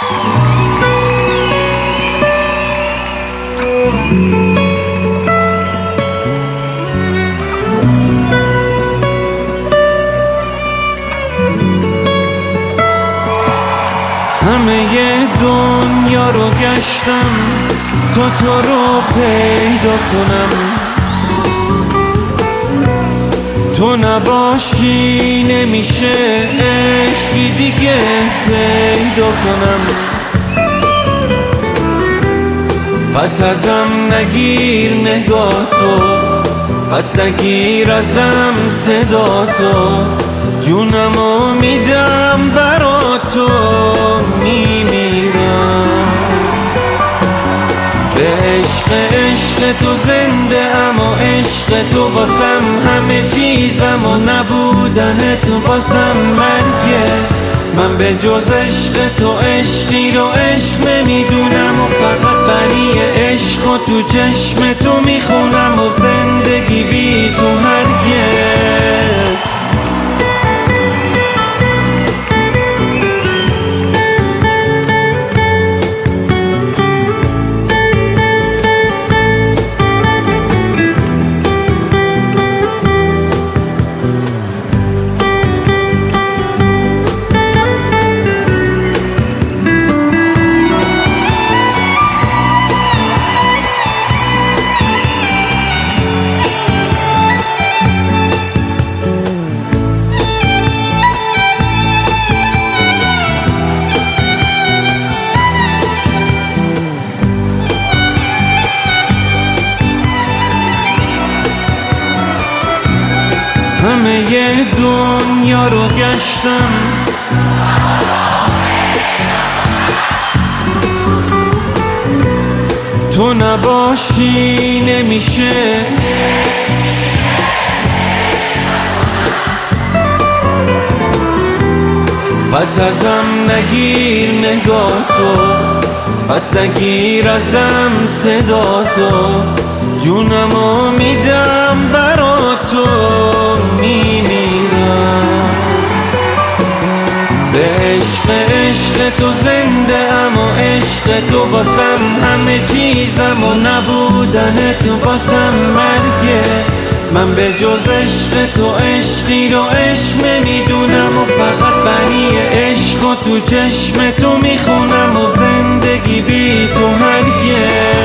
همه دنیا رو گشتم تا تو رو پیدا کنم، تو نباشی نمیشه عشقی دیگه پیدا کنم. پس ازم نگیر نگاه تو، پس نگیر ازم صدا تو، جونمو میدم برا تو، میمیرم به عشق تو زنده ام و عشق تو واسم همه چیزم و نبودن تو واسم مرگه. من به جز عشق تو عشقی رو عشق نمیدونم و فقط بنی عشق و تو چشم تو میخونم و زندگی بی تو هرگز. همه دنیا رو گشتم تو نباشی نمیشه پس ازم نگیر نگاه تو، پس نگیر ازم صدا تو، جونمو میدم برا تو، میمیرم به عشق تو زنده ام و عشق تو واسم همه چیزم و نبودن تو واسم مرگه. من به جز عشق تو عشقی رو عشق نمیدونم و فقط بنی عشق و تو چشم تو میخونم و زندگی بی تو هرگز.